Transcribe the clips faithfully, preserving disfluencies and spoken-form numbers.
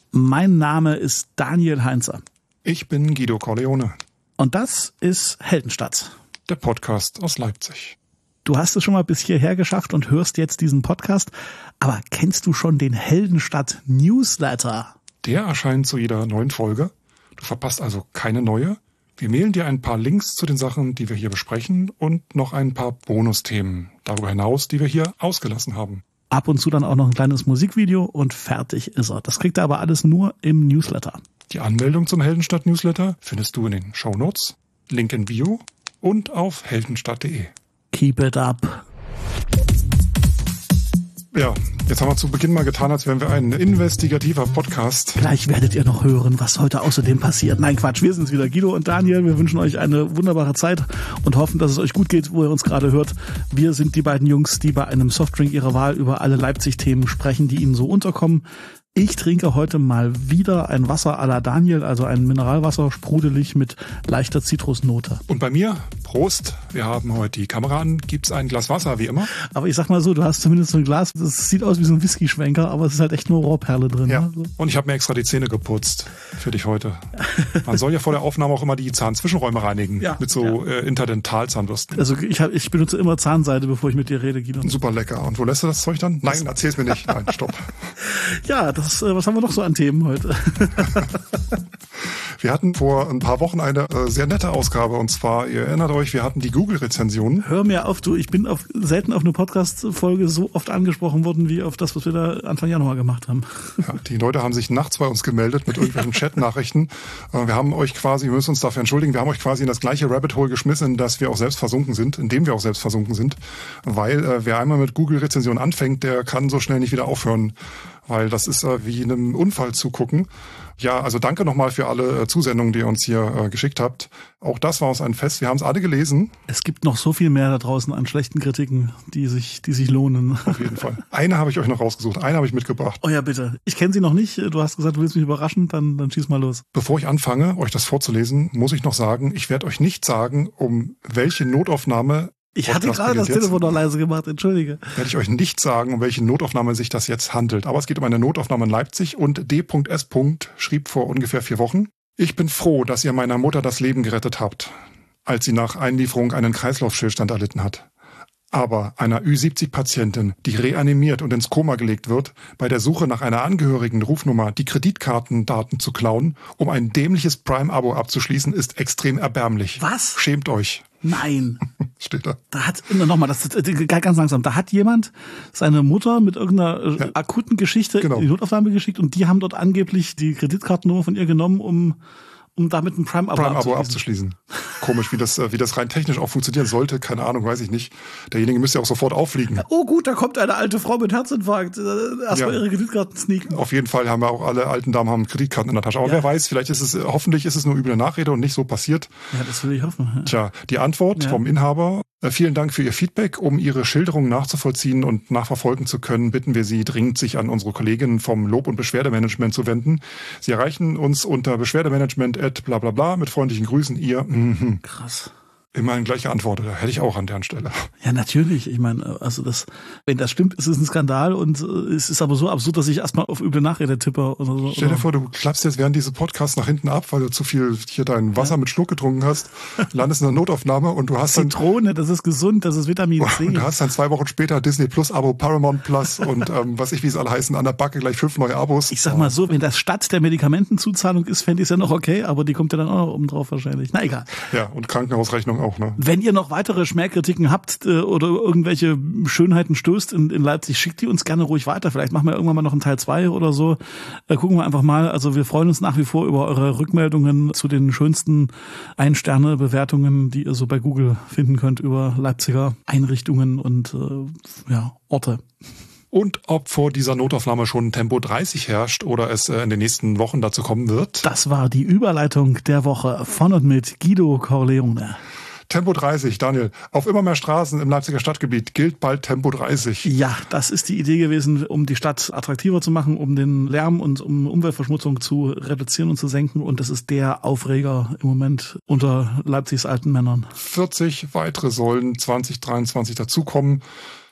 Mein Name ist Daniel Heinzer. Ich bin Guido Corleone. Und das ist Heldenstadt. Der Podcast aus Leipzig. Du hast es schon mal bis hierher geschafft und hörst jetzt diesen Podcast. Aber kennst du schon den Heldenstadt Newsletter? Der erscheint zu jeder neuen Folge. Du verpasst also keine neue. Wir mailen dir ein paar Links zu den Sachen, die wir hier besprechen und noch ein paar Bonusthemen darüber hinaus, die wir hier ausgelassen haben. Ab und zu dann auch noch ein kleines Musikvideo und fertig ist er. Das kriegt er aber alles nur im Newsletter. Die Anmeldung zum Heldenstadt Newsletter findest du in den Shownotes, Link in Bio und auf heldenstadt punkt de. Keep it up. Ja, jetzt haben wir zu Beginn mal getan, als wären wir ein investigativer Podcast. Gleich werdet ihr noch hören, was heute außerdem passiert. Nein, Quatsch, wir sind's wieder, Guido und Daniel. Wir wünschen euch eine wunderbare Zeit und hoffen, dass es euch gut geht, wo ihr uns gerade hört. Wir sind die beiden Jungs, die bei einem Softdrink ihrer Wahl über alle Leipzig-Themen sprechen, die ihnen so unterkommen. Ich trinke heute mal wieder ein Wasser à la Daniel, also ein Mineralwasser, sprudelig mit leichter Zitrusnote. Und bei mir, Prost, wir haben heute die Kamera an, gibt's ein Glas Wasser, wie immer. Aber ich sag mal so, du hast zumindest so ein Glas, das sieht aus wie so ein Whisky-Schwenker, aber es ist halt echt nur Rohrperle drin. Ja, ne? Und ich habe mir extra die Zähne geputzt für dich heute. Man soll ja vor der Aufnahme auch immer die Zahnzwischenräume reinigen, ja, mit so ja. äh, Interdentalzahnbürsten. Also ich, hab, ich benutze immer Zahnseide, bevor ich mit dir rede, Guido. Super lecker. Und wo lässt du das Zeug dann? Nein, erzähl's mir nicht. Nein, stopp. Ja, das, was haben wir noch so an Themen heute? Wir hatten vor ein paar Wochen eine äh, sehr nette Ausgabe und zwar, ihr erinnert euch, wir hatten die Google-Rezensionen. Hör mir auf, du, ich bin auf, selten auf eine Podcast-Folge so oft angesprochen worden wie auf das, was wir da Anfang Januar gemacht haben. Ja, die Leute haben sich nachts bei uns gemeldet mit irgendwelchen Chat-Nachrichten. Äh, wir haben euch quasi, wir müssen uns dafür entschuldigen, wir haben euch quasi in das gleiche Rabbit Hole geschmissen, in das wir auch selbst versunken sind, in dem wir auch selbst versunken sind, weil äh, wer einmal mit Google-Rezensionen anfängt, der kann so schnell nicht wieder aufhören. Weil das ist äh, wie einem Unfall zugucken. Ja, also danke nochmal für alle äh, Zusendungen, die ihr uns hier äh, geschickt habt. Auch das war uns ein Fest. Wir haben es alle gelesen. Es gibt noch so viel mehr da draußen an schlechten Kritiken, die sich, die sich lohnen. Auf jeden Fall. Eine habe ich euch noch rausgesucht. Eine habe ich mitgebracht. Oh ja, bitte. Ich kenne sie noch nicht. Du hast gesagt, du willst mich überraschen. Dann, dann schieß mal los. Bevor ich anfange, euch das vorzulesen, muss ich noch sagen, ich werde euch nicht sagen, um welche Notaufnahme Ich hatte gerade das Telefon noch leise gemacht, entschuldige. Werde ich euch nicht sagen, um welche Notaufnahme sich das jetzt handelt. Aber es geht um eine Notaufnahme in Leipzig und D S. schrieb vor ungefähr vier Wochen: Ich bin froh, dass ihr meiner Mutter das Leben gerettet habt, als sie nach Einlieferung einen Kreislaufstillstand erlitten hat. Aber einer Ü siebzig Patientin, die reanimiert und ins Koma gelegt wird, bei der Suche nach einer angehörigen Rufnummer die Kreditkartendaten zu klauen, um ein dämliches Prime-Abo abzuschließen, ist extrem erbärmlich. Was? Schämt euch. Nein. Steht da. Da hat, nochmal, das ganz langsam, da hat jemand seine Mutter mit irgendeiner ja. akuten Geschichte genau. in die Notaufnahme geschickt und die haben dort angeblich die Kreditkartennummer von ihr genommen, um um damit ein Prime-Abo Prime abzuschließen. abzuschließen. Komisch, wie das, wie das rein technisch auch funktionieren sollte. Keine Ahnung, weiß ich nicht. Derjenige müsste ja auch sofort auffliegen. Oh gut, da kommt eine alte Frau mit Herzinfarkt. Erstmal ja. ihre Kreditkarten sneaken. Auf jeden Fall haben wir auch alle alten Damen haben Kreditkarten in der Tasche. Aber ja. wer weiß, vielleicht ist es, hoffentlich ist es nur üble Nachrede und nicht so passiert. Ja, das will ich hoffen. Ja. Tja, die Antwort ja. vom Inhaber: Vielen Dank für Ihr Feedback. Um Ihre Schilderung nachzuvollziehen und nachverfolgen zu können, bitten wir Sie dringend, sich an unsere Kolleginnen vom Lob- und Beschwerdemanagement zu wenden. Sie erreichen uns unter beschwerdemanagement at bla bla bla. Mit freundlichen Grüßen, Ihr. Mhm. Krass. Immerhin gleich geantwortet. Hätte ich auch an deren Stelle. Ja, natürlich. Ich meine, also das, wenn das stimmt, ist es ein Skandal und es ist aber so absurd, dass ich erstmal auf üble Nachrede tippe oder so. Stell dir vor, du klappst jetzt während dieses Podcasts nach hinten ab, weil du zu viel hier dein Wasser ja. mit Schluck getrunken hast, landest in der Notaufnahme und du hast dann Zitrone, das ist gesund, das ist Vitamin C. Und du hast dann zwei Wochen später Disney Plus Abo, Paramount Plus und ähm, was ich, wie es alle heißen, an der Backe gleich fünf neue Abos. Ich sag mal so, wenn das statt der Medikamentenzuzahlung ist, fände ich es ja noch okay, aber die kommt ja dann auch noch oben drauf wahrscheinlich. Na egal. Ja, und Krankenhausrechnung auch, ne? Wenn ihr noch weitere Schmähkritiken habt äh, oder irgendwelche Schönheiten stößt in, in Leipzig, schickt die uns gerne ruhig weiter. Vielleicht machen wir irgendwann mal noch einen Teil zwei oder so. Äh, gucken wir einfach mal. Also wir freuen uns nach wie vor über eure Rückmeldungen zu den schönsten Ein-Sterne-Bewertungen, die ihr so bei Google finden könnt über Leipziger Einrichtungen und äh, ja, Orte. Und ob vor dieser Notaufnahme schon Tempo dreißig herrscht oder es in den nächsten Wochen dazu kommen wird. Das war die Überleitung der Woche von und mit Guido Corleone. Tempo dreißig, Daniel. Auf immer mehr Straßen im Leipziger Stadtgebiet gilt bald Tempo dreißig. Ja, das ist die Idee gewesen, um die Stadt attraktiver zu machen, um den Lärm und um Umweltverschmutzung zu reduzieren und zu senken. Und das ist der Aufreger im Moment unter Leipzigs alten Männern. vierzig weitere sollen zwanzig dreiundzwanzig dazukommen.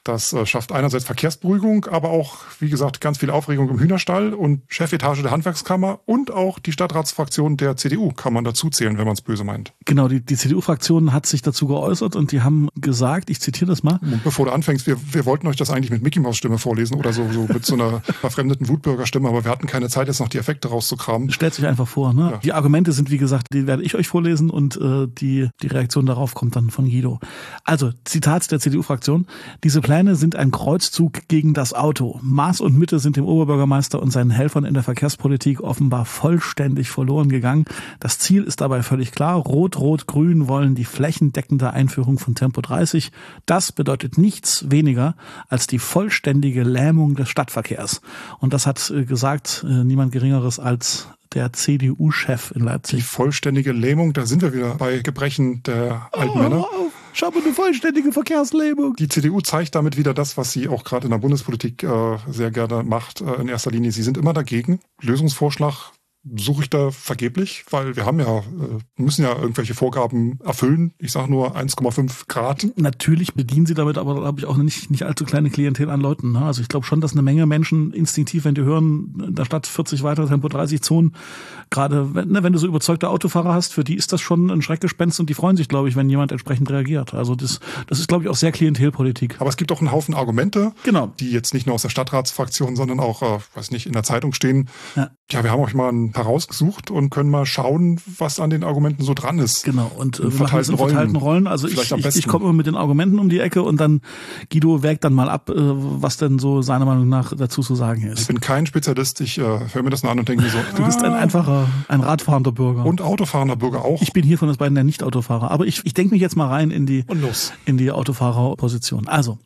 Das äh, schafft einerseits Verkehrsberuhigung, aber auch, wie gesagt, ganz viel Aufregung im Hühnerstall und Chefetage der Handwerkskammer und auch die Stadtratsfraktion der C D U kann man dazu zählen, wenn man es böse meint. Genau, die, die C D U-Fraktion hat sich dazu geäußert und die haben gesagt, ich zitiere das mal. Und bevor du anfängst, wir, wir wollten euch das eigentlich mit Mickey-Maus-Stimme vorlesen oder so, so mit so einer verfremdeten Wutbürgerstimme, aber wir hatten keine Zeit, jetzt noch die Effekte rauszukramen. Stellt sich einfach vor, ne? Ja. Die Argumente sind, wie gesagt, die werde ich euch vorlesen und äh, die, die Reaktion darauf kommt dann von Guido. Also, Zitat der C D U-Fraktion. Diese Pläne sind ein Kreuzzug gegen das Auto. Maß und Mitte sind dem Oberbürgermeister und seinen Helfern in der Verkehrspolitik offenbar vollständig verloren gegangen. Das Ziel ist dabei völlig klar. Rot, Rot, Grün wollen die flächendeckende Einführung von Tempo dreißig. Das bedeutet nichts weniger als die vollständige Lähmung des Stadtverkehrs. Und das hat äh, gesagt äh, niemand Geringeres als der C D U-Chef in Leipzig. Die vollständige Lähmung, da sind wir wieder bei Gebrechen der alten oh, Männer. Oh, schau mal, eine vollständige Verkehrslähmung. Die C D U zeigt damit wieder das, was sie auch gerade in der Bundespolitik äh, sehr gerne macht, äh, in erster Linie. Sie sind immer dagegen. Lösungsvorschlag suche ich da vergeblich, weil wir haben ja, müssen ja irgendwelche Vorgaben erfüllen. Ich sage nur eins Komma fünf Grad. Natürlich bedienen sie damit aber, glaube ich, auch eine nicht, nicht allzu kleine Klientel an Leuten. Ne? Also ich glaube schon, dass eine Menge Menschen instinktiv, wenn die hören, in der Stadt vierzig weitere Tempo dreißig Zonen, gerade wenn, ne, wenn du so überzeugte Autofahrer hast, für die ist das schon ein Schreckgespenst und die freuen sich, glaube ich, wenn jemand entsprechend reagiert. Also das, das ist, glaube ich, auch sehr Klientelpolitik. Aber es gibt auch einen Haufen Argumente, genau, die jetzt nicht nur aus der Stadtratsfraktion, sondern auch, äh, weiß nicht, in der Zeitung stehen. Ja. Ja, wir haben euch mal ein paar rausgesucht und können mal schauen, was an den Argumenten so dran ist. Genau, und äh, wir machen es in verteilten Rollen. Also ich, ich, ich komme immer mit den Argumenten um die Ecke und dann Guido wägt dann mal ab, äh, was denn so seiner Meinung nach dazu zu sagen ist. Ich bin kein Spezialist, ich äh, höre mir das nur an und denke mir so, du bist ein einfacher, ein radfahrender Bürger. Und autofahrender Bürger auch. Ich bin hier von uns beiden der Nicht-Autofahrer, aber ich, ich denke mich jetzt mal rein in die, und los. in die Autofahrerposition. Also,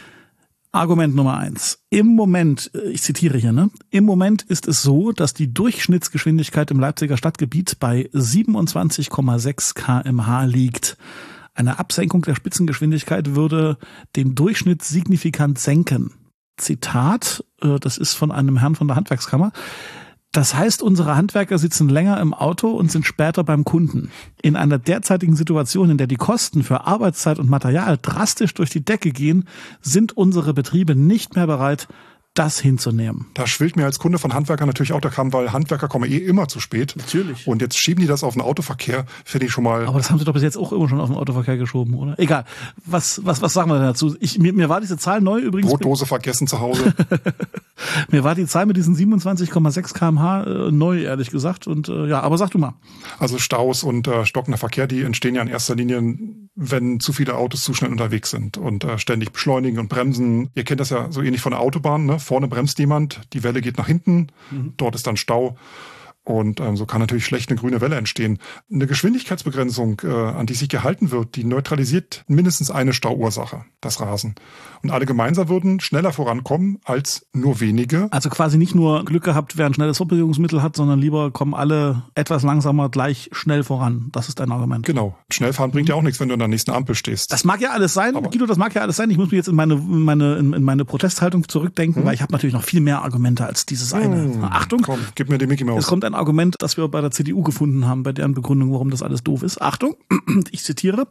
Argument Nummer eins. Im Moment, ich zitiere hier, ne? Im Moment ist es so, dass die Durchschnittsgeschwindigkeit im Leipziger Stadtgebiet bei siebenundzwanzig Komma sechs Kilometer pro Stunde liegt. Eine Absenkung der Spitzengeschwindigkeit würde den Durchschnitt signifikant senken. Zitat, das ist von einem Herrn von der Handwerkskammer. Das heißt, unsere Handwerker sitzen länger im Auto und sind später beim Kunden. In einer derzeitigen Situation, in der die Kosten für Arbeitszeit und Material drastisch durch die Decke gehen, sind unsere Betriebe nicht mehr bereit, das hinzunehmen. Da schwillt mir als Kunde von Handwerkern natürlich auch der Kamm, weil Handwerker kommen eh immer zu spät. Natürlich. Und jetzt schieben die das auf den Autoverkehr, finde ich schon mal. Aber das haben sie doch bis jetzt auch immer schon auf den Autoverkehr geschoben, oder? Egal. Was, was, was sagen wir denn dazu? Ich, mir, mir war diese Zahl neu übrigens. Brotdose vergessen zu Hause. Mir war die Zahl mit diesen siebenundzwanzig Komma sechs Kilometer pro Stunde äh, neu, ehrlich gesagt. Und äh, ja, aber sag du mal. Also Staus und äh, stockender Verkehr, die entstehen ja in erster Linie, wenn zu viele Autos zu schnell unterwegs sind und äh, ständig beschleunigen und bremsen. Ihr kennt das ja so ähnlich von der Autobahn, ne? Vorne bremst jemand, die Welle geht nach hinten, mhm. Dort ist dann Stau. Und ähm, so kann natürlich schlecht eine grüne Welle entstehen. Eine Geschwindigkeitsbegrenzung, äh, an die sich gehalten wird, die neutralisiert mindestens eine Stauursache, das Rasen. Und alle gemeinsam würden schneller vorankommen als nur wenige. Also quasi nicht nur Glück gehabt, wer ein schnelles Fortbewegungsmittel hat, sondern lieber kommen alle etwas langsamer gleich schnell voran. Das ist dein Argument. Genau. Schnellfahren bringt ja auch nichts, wenn du an der nächsten Ampel stehst. Das mag ja alles sein, aber Guido, das mag ja alles sein. Ich muss mich jetzt in meine, in meine, in meine Protesthaltung zurückdenken, hm. weil ich habe natürlich noch viel mehr Argumente als dieses eine. Hm. Achtung. Komm, gib mir den Mickey Mouse. Es kommt ein Argument, das wir bei der C D U gefunden haben, bei deren Begründung, warum das alles doof ist. Achtung, ich zitiere.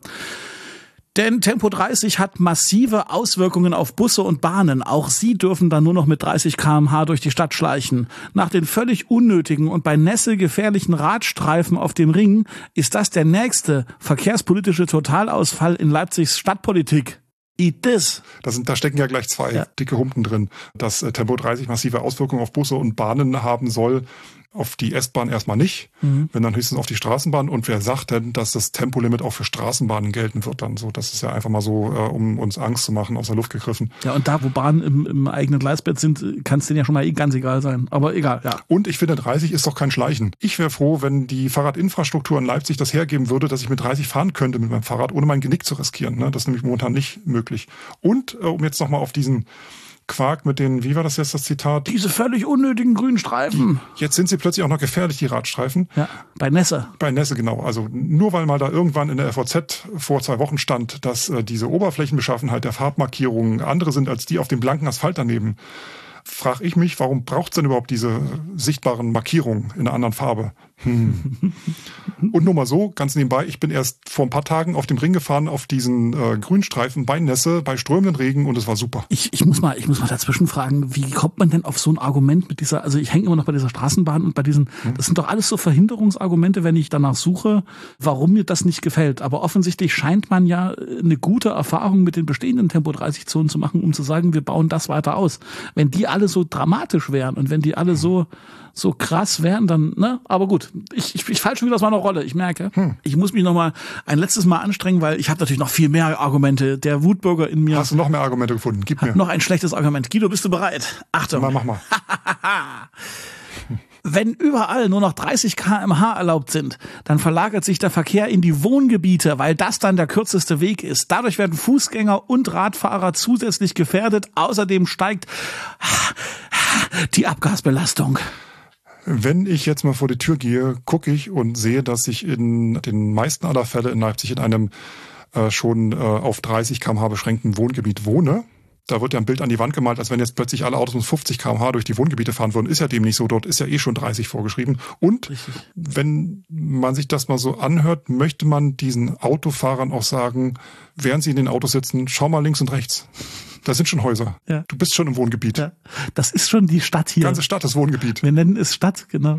Denn Tempo dreißig hat massive Auswirkungen auf Busse und Bahnen. Auch sie dürfen dann nur noch mit dreißig Kilometer pro Stunde durch die Stadt schleichen. Nach den völlig unnötigen und bei Nässe gefährlichen Radstreifen auf dem Ring ist das der nächste verkehrspolitische Totalausfall in Leipzigs Stadtpolitik. Eat this. Da, sind, da stecken ja gleich zwei ja. dicke Humpen drin, dass äh, Tempo dreißig massive Auswirkungen auf Busse und Bahnen haben soll. Auf die S-Bahn erstmal nicht, mhm. wenn dann höchstens auf die Straßenbahn. Und wer sagt denn, dass das Tempolimit auch für Straßenbahnen gelten wird dann so? Das ist ja einfach mal so, äh, um uns Angst zu machen, aus der Luft gegriffen. Ja, und da, wo Bahnen im, im eigenen Gleisbett sind, kann es denen ja schon mal ganz egal sein. Aber egal, ja. Und ich finde, dreißig ist doch kein Schleichen. Ich wäre froh, wenn die Fahrradinfrastruktur in Leipzig das hergeben würde, dass ich mit dreißig fahren könnte mit meinem Fahrrad, ohne mein Genick zu riskieren. Ne? Das ist nämlich momentan nicht möglich. Und äh, um jetzt nochmal auf diesen Quark mit den, wie war das jetzt das Zitat? Diese völlig unnötigen grünen Streifen. Jetzt sind sie plötzlich auch noch gefährlich, die Radstreifen. Ja, bei Nässe. Bei Nässe, genau. Also nur weil mal da irgendwann in der F O Z vor zwei Wochen stand, dass äh, diese Oberflächenbeschaffenheit der Farbmarkierungen andere sind als die auf dem blanken Asphalt daneben, frage ich mich, warum braucht es denn überhaupt diese sichtbaren Markierungen in einer anderen Farbe? Hm. Und nur mal so, ganz nebenbei, ich bin erst vor ein paar Tagen auf dem Ring gefahren, auf diesen äh, Grünstreifen bei Nässe, bei strömenden Regen und es war super. Ich, ich muss mal, ich muss mal dazwischen fragen, wie kommt man denn auf so ein Argument mit dieser, also ich hänge immer noch bei dieser Straßenbahn und bei diesen, hm. das sind doch alles so Verhinderungsargumente, wenn ich danach suche, warum mir das nicht gefällt. Aber offensichtlich scheint man ja eine gute Erfahrung mit den bestehenden Tempo dreißig Zonen zu machen, um zu sagen, wir bauen das weiter aus. Wenn die alle so dramatisch wären und wenn die alle so so krass wären, dann, ne? Aber gut, ich, ich, ich falle schon wieder aus meiner Rolle. Ich merke, hm. ich muss mich noch mal ein letztes Mal anstrengen, weil ich habe natürlich noch viel mehr Argumente. Der Wutbürger in mir. Hast du noch mehr Argumente gefunden? Gib mir. Noch ein schlechtes Argument. Guido, bist du bereit? Achtung. Mal, mach mal. Wenn überall nur noch dreißig Kilometer pro Stunde erlaubt sind, dann verlagert sich der Verkehr in die Wohngebiete, weil das dann der kürzeste Weg ist. Dadurch werden Fußgänger und Radfahrer zusätzlich gefährdet. Außerdem steigt die Abgasbelastung. Wenn ich jetzt mal vor die Tür gehe, gucke ich und sehe, dass ich in den meisten aller Fälle in Leipzig in einem äh, schon äh, auf dreißig Kilometer pro Stunde beschränkten Wohngebiet wohne. Da wird ja ein Bild an die Wand gemalt, als wenn jetzt plötzlich alle Autos mit fünfzig Kilometer pro Stunde durch die Wohngebiete fahren würden. Ist ja dem nicht so, dort ist ja eh schon dreißig vorgeschrieben. Und Richtig. Wenn man sich das mal so anhört, möchte man diesen Autofahrern auch sagen, während sie in den Autos sitzen, schau mal links und rechts. Das sind schon Häuser. Ja. Du bist schon im Wohngebiet. Ja. Das ist schon die Stadt hier. Die ganze Stadt ist Wohngebiet. Wir nennen es Stadt, genau.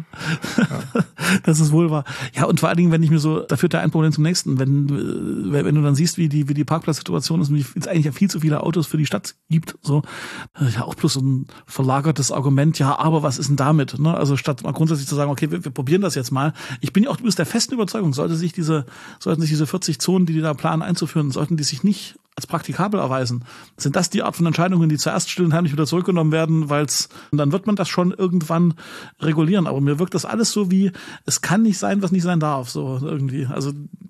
Ja. Das ist wohl wahr. Ja, und vor allen Dingen, wenn ich mir so, da führt ja ein Problem zum nächsten. Wenn, wenn du dann siehst, wie die, wie die Parkplatzsituation ist und wie es eigentlich ja viel zu viele Autos für die Stadt gibt, so, ja, auch bloß so ein verlagertes Argument, ja, aber was ist denn damit? Ne? Also statt mal grundsätzlich zu sagen, okay, wir, wir probieren das jetzt mal. Ich bin ja auch übrigens der festen Überzeugung, sollte sich diese, sollten sich diese vierzig Zonen, die die da planen einzuführen, sollten die sich nicht als praktikabel erweisen. Sind das die Art von Entscheidungen, die zuerst still und heimlich wieder zurückgenommen werden, weil es, dann wird man das schon irgendwann regulieren. Aber mir wirkt das alles so wie, es kann nicht sein, was nicht sein darf, so irgendwie. Also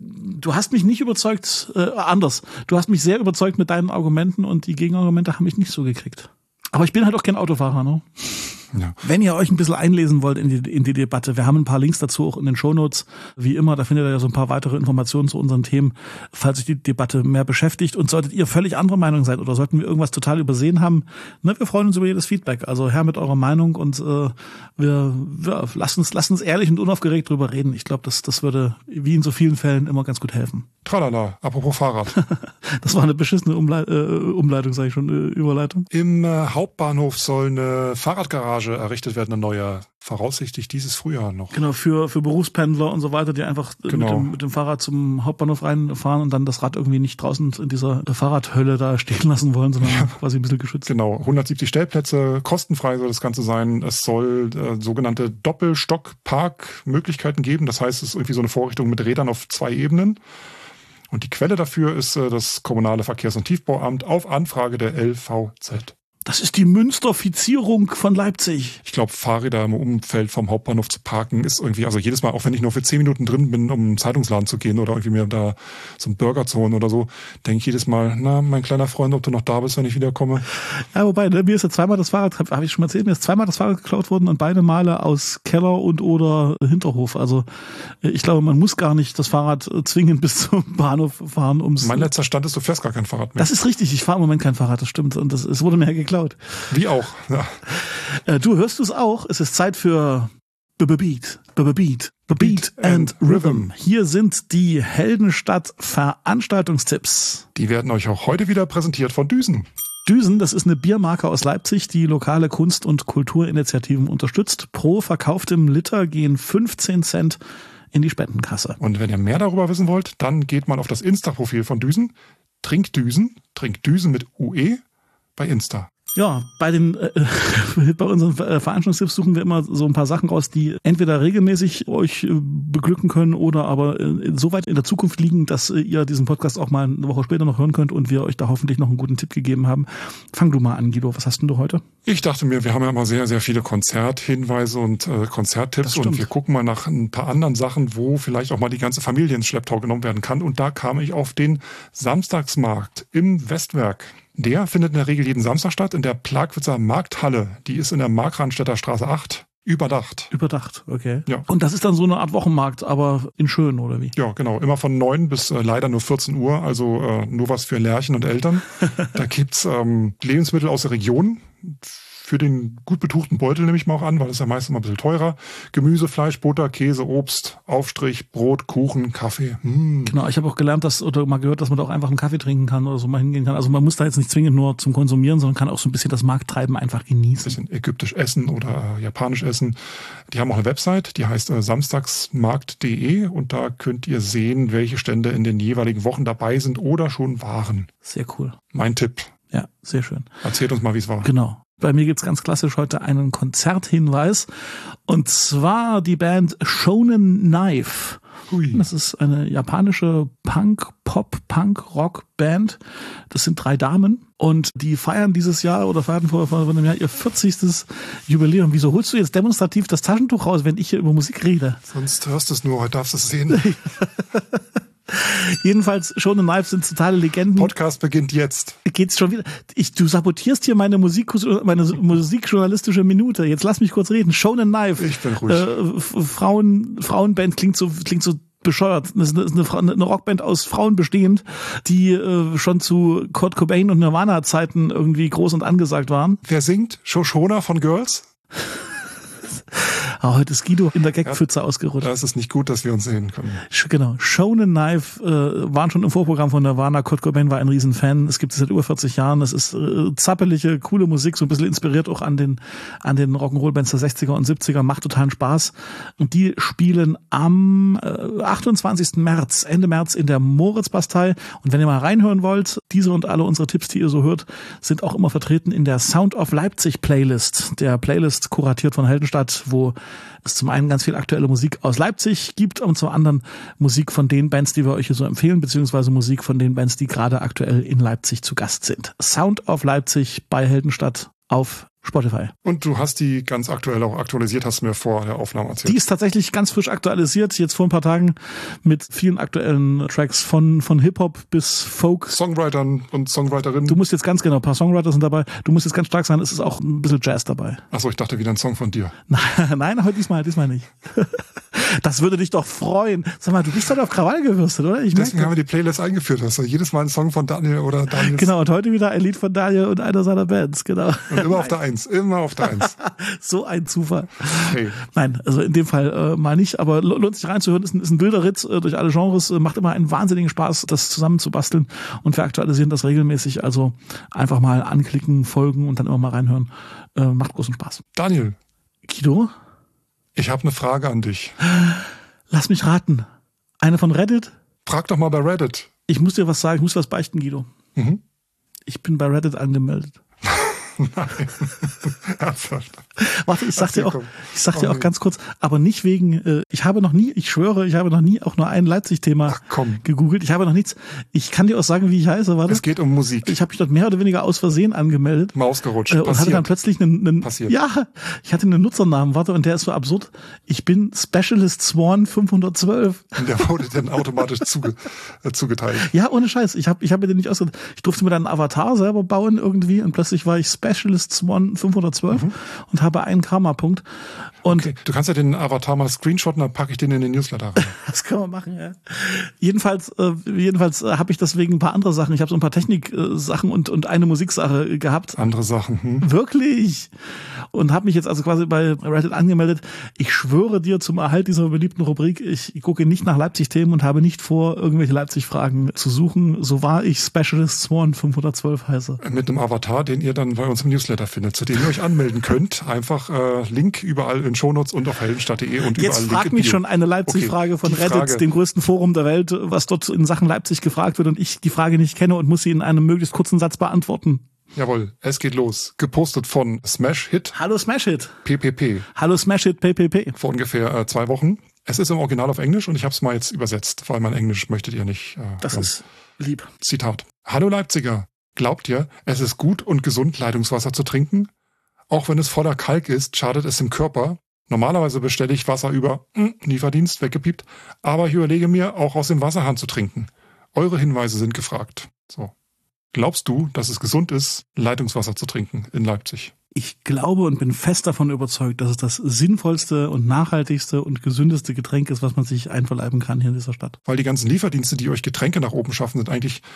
du hast mich nicht überzeugt, äh, anders. Du hast mich sehr überzeugt mit deinen Argumenten und die Gegenargumente haben mich nicht so gekriegt. Aber ich bin halt auch kein Autofahrer, ne? Ja. Wenn ihr euch ein bisschen einlesen wollt in die, in die Debatte, wir haben ein paar Links dazu auch in den Shownotes. Wie immer, da findet ihr ja so ein paar weitere Informationen zu unseren Themen, falls euch die Debatte mehr beschäftigt. Und solltet ihr völlig anderer Meinung sein oder sollten wir irgendwas total übersehen haben, ne, wir freuen uns über jedes Feedback. Also her mit eurer Meinung und äh, wir, wir lasst uns, lasst uns ehrlich und unaufgeregt drüber reden. Ich glaube, das, das würde wie in so vielen Fällen immer ganz gut helfen. Tralala, apropos Fahrrad. Das war eine beschissene Umle- äh, Umleitung, sage ich schon, äh, Überleitung. Im äh, Hauptbahnhof soll eine Fahrradgarage errichtet werden, eine neue, voraussichtlich dieses Frühjahr noch. Genau, für für Berufspendler und so weiter, die einfach genau. mit, dem, mit dem Fahrrad zum Hauptbahnhof reinfahren und dann das Rad irgendwie nicht draußen in dieser Fahrradhölle da stehen lassen wollen, sondern ja. quasi ein bisschen geschützt. Genau, hundertsiebzig Stellplätze, kostenfrei soll das Ganze sein. Es soll äh, sogenannte Doppelstock-Parkmöglichkeiten geben. Das heißt, es ist irgendwie so eine Vorrichtung mit Rädern auf zwei Ebenen. Und die Quelle dafür ist äh, das Kommunale Verkehrs- und Tiefbauamt auf Anfrage der L V Z. Das ist die Münsterfizierung von Leipzig. Ich glaube, Fahrräder im Umfeld vom Hauptbahnhof zu parken ist irgendwie, also jedes Mal, auch wenn ich nur für zehn Minuten drin bin, um einen Zeitungsladen zu gehen oder irgendwie mir da so einen Burger zu holen oder so, denke ich jedes Mal, na, mein kleiner Freund, ob du noch da bist, wenn ich wiederkomme. Ja, wobei, ne, mir ist ja zweimal das Fahrrad, habe hab ich schon mal erzählt, mir ist zweimal das Fahrrad geklaut worden und beide Male aus Keller und oder Hinterhof. Also ich glaube, man muss gar nicht das Fahrrad zwingend bis zum Bahnhof fahren. Um's mein letzter Stand ist, du fährst gar kein Fahrrad mehr. Das ist richtig, ich fahre im Moment kein Fahrrad, das stimmt. Und das, es wurde mir ja geklaut. Wie auch, ja. Du hörst es auch, es ist Zeit für Beat, Beat, Beat and Rhythm. Hier sind die Heldenstadt Veranstaltungstipps. Die werden euch auch heute wieder präsentiert von Düsen. Düsen, das ist eine Biermarke aus Leipzig, die lokale Kunst- und Kulturinitiativen unterstützt. Pro verkauftem Liter gehen fünfzehn Cent in die Spendenkasse. Und wenn ihr mehr darüber wissen wollt, dann geht mal auf das Insta-Profil von Düsen. Trinkdüsen, Trinkdüsen mit U E bei Insta. Ja, bei den äh, bei unseren äh, Veranstaltungstipps suchen wir immer so ein paar Sachen raus, die entweder regelmäßig euch äh, beglücken können oder aber äh, so weit in der Zukunft liegen, dass äh, ihr diesen Podcast auch mal eine Woche später noch hören könnt und wir euch da hoffentlich noch einen guten Tipp gegeben haben. Fang du mal an, Guido. Was hast denn du heute? Ich dachte mir, wir haben ja immer sehr, sehr viele Konzerthinweise und äh, Konzerttipps und wir gucken mal nach ein paar anderen Sachen, wo vielleicht auch mal die ganze Familie ins Schlepptau genommen werden kann. Und da kam ich auf den Samstagsmarkt im Westwerk. Der findet in der Regel jeden Samstag statt in der Plagwitzer Markthalle. Die ist in der Markranstädter Straße acht. Überdacht. Überdacht, okay. Ja. Und das ist dann so eine Art Wochenmarkt, aber in schön, oder wie? Ja, genau. Immer von neun bis äh, leider nur vierzehn Uhr. Also äh, nur was für Lerchen und Eltern. Da gibt's ähm, Lebensmittel aus der Region. für den gut betuchten Beutel nehme ich mal auch an, weil es ja meistens immer ein bisschen teurer. Gemüse, Fleisch, Butter, Käse, Obst, Aufstrich, Brot, Kuchen, Kaffee. Mm. Genau, ich habe auch gelernt, dass oder mal gehört, dass man da auch einfach einen Kaffee trinken kann oder so mal hingehen kann. Also man muss da jetzt nicht zwingend nur zum Konsumieren, sondern kann auch so ein bisschen das Markttreiben einfach genießen. Ein bisschen ägyptisch essen oder äh, japanisch essen. Die haben auch eine Website, die heißt äh, samstagsmarkt punkt de und da könnt ihr sehen, welche Stände in den jeweiligen Wochen dabei sind oder schon waren. Sehr cool. Mein Tipp. Ja, sehr schön. Erzählt uns mal, wie es war. Genau. Bei mir gibt's ganz klassisch heute einen Konzerthinweis. Und zwar die Band Shonen Knife. Hui. Das ist eine japanische Punk, Pop, Punk, Rock Band. Das sind drei Damen. Und die feiern dieses Jahr oder feiern vor, vor einem Jahr ihr vierzigstes Jubiläum. Wieso holst du jetzt demonstrativ das Taschentuch raus, wenn ich hier über Musik rede? Sonst hörst du es nur, heute darfst du es sehen. Jedenfalls, Shonen Knife sind totale Legenden. Podcast beginnt jetzt. Geht's schon wieder? Ich, du sabotierst hier meine Musik, meine musikjournalistische Minute. Jetzt lass mich kurz reden. Shonen Knife. Ich bin ruhig. Äh, Frauen, Frauenband klingt so, klingt so bescheuert. Das ist eine, eine, eine Rockband aus Frauen bestehend, die äh, schon zu Kurt Cobain und Nirvana-Zeiten irgendwie groß und angesagt waren. Wer singt? Shoshona von Girls? Ah, heute ist Guido in der Gagpfütze ja, ausgerutscht. Da ist es nicht gut, dass wir uns sehen können. Genau. Shonen Knife äh, waren schon im Vorprogramm von Nirvana. Kurt Cobain war ein Riesenfan. Es gibt es seit über vierzig Jahren. Es ist äh, zappelige, coole Musik, so ein bisschen inspiriert auch an den an den Rock'n'Roll-Bands der sechziger und siebziger. Macht totalen Spaß. Und die spielen am äh, achtundzwanzigsten März, Ende März in der Moritzbastei. Und wenn ihr mal reinhören wollt, diese und alle unsere Tipps, die ihr so hört, sind auch immer vertreten in der Sound of Leipzig Playlist. Der Playlist kuratiert von Heldenstadt, wo es zum einen ganz viel aktuelle Musik aus Leipzig gibt und zum anderen Musik von den Bands, die wir euch hier so empfehlen, beziehungsweise Musik von den Bands, die gerade aktuell in Leipzig zu Gast sind. Sound of Leipzig bei Heldenstadt auf Spotify. Und du hast die ganz aktuell auch aktualisiert, hast du mir vor der Aufnahme erzählt. Die ist tatsächlich ganz frisch aktualisiert, jetzt vor ein paar Tagen mit vielen aktuellen Tracks von von Hip-Hop bis Folk. Songwritern und Songwriterinnen. Du musst jetzt ganz genau, ein paar Songwriter sind dabei. Du musst jetzt ganz stark sein, es ist auch ein bisschen Jazz dabei. Achso, ich dachte wieder ein Song von dir. Nein, aber diesmal, diesmal nicht. Das würde dich doch freuen. Sag mal, du bist doch auf Krawall gewürstet, oder? Ich Deswegen haben wir die Playlist eingeführt. Hast du jedes Mal ein Song von Daniel oder Daniel. Genau, und heute wieder ein Lied von Daniel und einer seiner Bands, genau. Und immer auf der Eins, immer auf der Eins. So ein Zufall. Hey. Nein, also in dem Fall äh, mal nicht, aber lohnt sich reinzuhören, ist ein, ist ein wilder Ritt äh, durch alle Genres, äh, macht immer einen wahnsinnigen Spaß, das zusammenzubasteln und wir aktualisieren das regelmäßig, also einfach mal anklicken, folgen und dann immer mal reinhören. Äh, macht großen Spaß. Daniel. Guido? Ich habe eine Frage an dich. Lass mich raten. Eine von Reddit? Frag doch mal bei Reddit. Ich muss dir was sagen, ich muss was beichten, Guido. Mhm. Ich bin bei Reddit angemeldet. Nein. Ernsthaft. Warte, ich sag dir auch, ich sag dir auch ganz kurz, aber nicht wegen, äh, ich habe noch nie, ich schwöre, ich habe noch nie auch nur ein Leipzig-Thema gegoogelt. Ich habe noch nichts. Ich kann dir auch sagen, wie ich heiße, warte. Es geht um Musik. Ich habe mich dort mehr oder weniger aus Versehen angemeldet. Maus gerutscht. Äh, und Passiert. hatte dann plötzlich einen, einen Passiert. ja, ich hatte einen Nutzernamen, warte, und der ist so absurd. Ich bin Specialist Swan fünfhundertzwölf. Und der wurde dann automatisch zuge, äh, zugeteilt. Ja, ohne Scheiß. Ich habe ich hab mir den nicht ausgedacht. Ich durfte mir dann einen Avatar selber bauen irgendwie und plötzlich war ich Specialist Swan fünfhundertzwölf mhm. und habe einen Karma-Punkt. Und okay. Du kannst ja den Avatar mal screenshotten, dann packe ich den in den Newsletter rein. Das können wir machen, ja. Jedenfalls, äh, jedenfalls äh, habe ich deswegen ein paar andere Sachen. Ich habe so ein paar Technik-Sachen und und eine Musiksache gehabt. Andere Sachen. Hm. Wirklich. Und habe mich jetzt also quasi bei Reddit angemeldet. Ich schwöre dir zum Erhalt dieser beliebten Rubrik, ich gucke nicht nach Leipzig-Themen und habe nicht vor, irgendwelche Leipzig-Fragen zu suchen. So war ich Specialist Swan fünfhundertzwölf heiße. Mit einem Avatar, den ihr dann bei uns im Newsletter findet, zu dem ihr euch anmelden könnt. Einfach äh, Link überall in Shownotes und auf heldenstadt punkt de und jetzt überall. Jetzt fragt mich schon eine Leipzig-Frage okay, von Reddit, Frage. Dem größten Forum der Welt, was dort in Sachen Leipzig gefragt wird und ich die Frage nicht kenne und muss sie in einem möglichst kurzen Satz beantworten. Jawohl, es geht los. Gepostet von Smash Hit. Hallo Smash Hit. P P P. Hallo Smash Hit P P P. Vor ungefähr äh, zwei Wochen. Es ist im Original auf Englisch und ich habe es mal jetzt übersetzt, weil mein Englisch möchtet ihr nicht. Äh, das hören. Ist lieb. Zitat. Hallo Leipziger. Glaubt ihr, es ist gut und gesund, Leitungswasser zu trinken? Auch wenn es voller Kalk ist, schadet es dem Körper. Normalerweise bestelle ich Wasser über mh, Lieferdienst, weggepiept, aber ich überlege mir, auch aus dem Wasserhahn zu trinken. Eure Hinweise sind gefragt. So. Glaubst du, dass es gesund ist, Leitungswasser zu trinken in Leipzig? Ich glaube und bin fest davon überzeugt, dass es das sinnvollste und nachhaltigste und gesündeste Getränk ist, was man sich einverleiben kann hier in dieser Stadt. Weil die ganzen Lieferdienste, die euch Getränke nach oben schaffen, sind eigentlich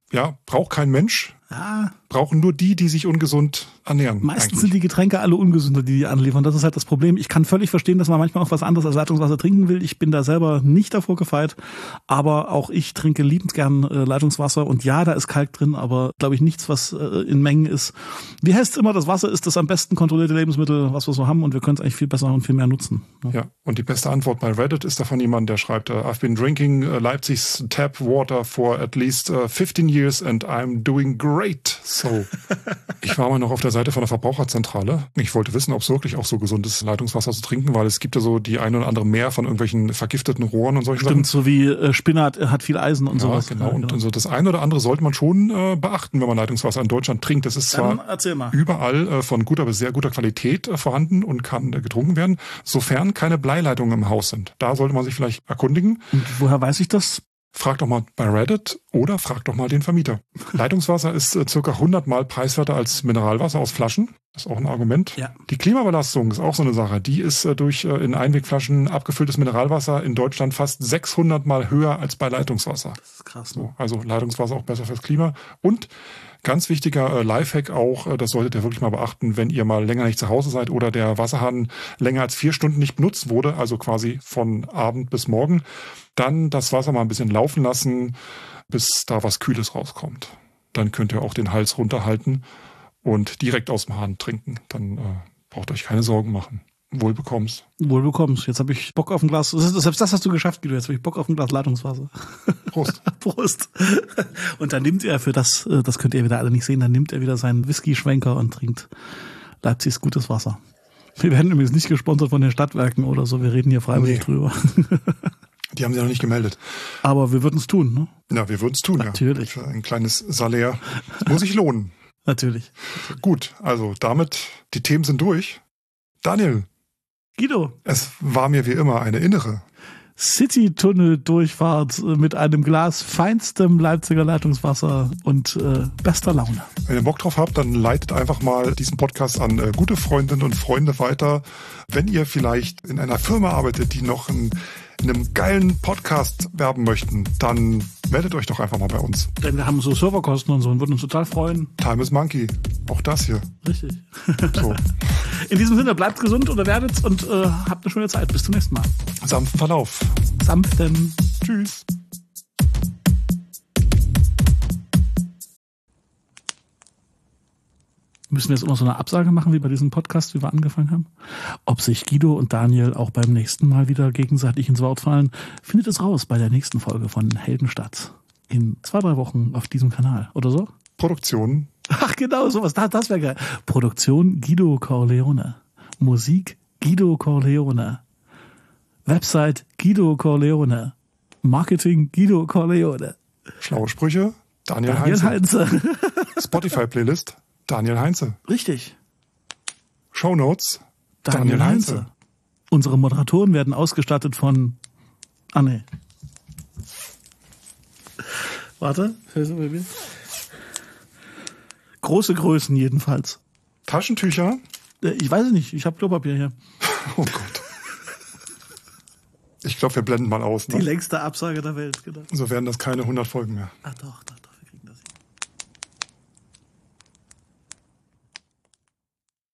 ja, braucht kein Mensch. Ja. Brauchen nur die, die sich ungesund ernähren. Meistens eigentlich. sind die Getränke alle ungesünder, die die anliefern. Das ist halt das Problem. Ich kann völlig verstehen, dass man manchmal auch was anderes als Leitungswasser trinken will. Ich bin da selber nicht davor gefeit. Aber auch ich trinke liebend gern äh, Leitungswasser. Und ja, da ist Kalk drin, aber glaube ich nichts, was äh, in Mengen ist. Wie heißt es immer, das Wasser ist das am besten kontrollierte Lebensmittel, was wir so haben. Und wir können es eigentlich viel besser und viel mehr nutzen. Ja. Ja, und die beste Antwort bei Reddit ist davon jemand, der schreibt, I've been drinking Leipzig's tap water for at least uh, fifteen years and I'm doing great. So. Ich war mal noch auf der Seite von der Verbraucherzentrale. Ich wollte wissen, ob es wirklich auch so gesund ist, Leitungswasser zu trinken, weil es gibt ja so die eine oder andere mehr von irgendwelchen vergifteten Rohren und solchen Stimmt, Sachen. so wie äh, Spinat hat viel Eisen und Ja, sowas. genau. Ja, genau. Und so das eine oder andere sollte man schon äh, beachten, wenn man Leitungswasser in Deutschland trinkt. Das ist Dann zwar erzähl mal. überall äh, von guter bis sehr guter Qualität äh, vorhanden und kann äh, getrunken werden, sofern keine Bleileitungen im Haus sind. Da sollte man sich vielleicht erkundigen. Und woher weiß ich das? Frag doch mal bei Reddit oder frag doch mal den Vermieter. Leitungswasser ist äh, circa hundert Mal preiswerter als Mineralwasser aus Flaschen. Das ist auch ein Argument. Ja. Die Klimabelastung ist auch so eine Sache. Die ist äh, durch äh, in Einwegflaschen abgefülltes Mineralwasser in Deutschland fast sechshundert Mal höher als bei Leitungswasser. Das ist krass. Ne? So, also Leitungswasser auch besser fürs Klima. Und ganz wichtiger äh, Lifehack auch, äh, das solltet ihr wirklich mal beachten, wenn ihr mal länger nicht zu Hause seid oder der Wasserhahn länger als vier Stunden nicht benutzt wurde, also quasi von Abend bis morgen, dann das Wasser mal ein bisschen laufen lassen, bis da was Kühles rauskommt. Dann könnt ihr auch den Hals runterhalten und direkt aus dem Hahn trinken. Dann äh, braucht ihr euch keine Sorgen machen. Wohl bekommst. Wohl bekommst. Jetzt habe ich Bock auf ein Glas. Selbst das hast du geschafft, Guido. Jetzt habe ich Bock auf ein Glas Leitungswasser. Prost. Prost. Und dann nimmt er für das, das könnt ihr wieder alle nicht sehen, dann nimmt er wieder seinen Whisky-Schwenker und trinkt Leipzigs gutes Wasser. Wir werden übrigens nicht gesponsert von den Stadtwerken oder so. Wir reden hier freiwillig nee. drüber. Die haben sich noch nicht gemeldet. Aber wir würden es tun, ne? Ja, wir würden es tun, Natürlich. ja. Für ein kleines Salär. Muss sich lohnen. Natürlich. Gut, also damit, die Themen sind durch. Daniel. Guido. Es war mir wie immer eine innere City-Tunnel-Durchfahrt mit einem Glas feinstem Leipziger Leitungswasser und äh, bester Laune. Wenn ihr Bock drauf habt, dann leitet einfach mal diesen Podcast an äh, gute Freundinnen und Freunde weiter. Wenn ihr vielleicht in einer Firma arbeitet, die noch ein in einem geilen Podcast werben möchten, dann meldet euch doch einfach mal bei uns. Denn wir haben so Serverkosten und so und würden uns total freuen. Time is Monkey. Auch das hier. Richtig. So. In diesem Sinne, bleibt gesund oder werdet's und äh, habt eine schöne Zeit. Bis zum nächsten Mal. Sanften Verlauf. Sanften. Tschüss. Müssen wir jetzt immer so eine Absage machen, wie bei diesem Podcast, wie wir angefangen haben? Ob sich Guido und Daniel auch beim nächsten Mal wieder gegenseitig ins Wort fallen, findet es raus bei der nächsten Folge von Heldenstadt. In zwei, drei Wochen auf diesem Kanal, oder so? Produktion. Ach genau, sowas, das, das wäre geil. Produktion Guido Corleone. Musik Guido Corleone. Website Guido Corleone. Marketing Guido Corleone. Schlaue Sprüche Daniel, Daniel Heinze. Heinze. Spotify-Playlist Daniel Heinze. Richtig. Shownotes Daniel, Daniel Heinze. Heinze. Unsere Moderatoren werden ausgestattet von... Ah, nee. Warte. Große Größen jedenfalls. Taschentücher? Ich weiß es nicht. Ich habe Klopapier hier. Oh Gott. Ich glaube, wir blenden mal aus. Ne? Die längste Absage der Welt, genau. So werden das keine hundert Folgen mehr. Ach doch, doch, doch.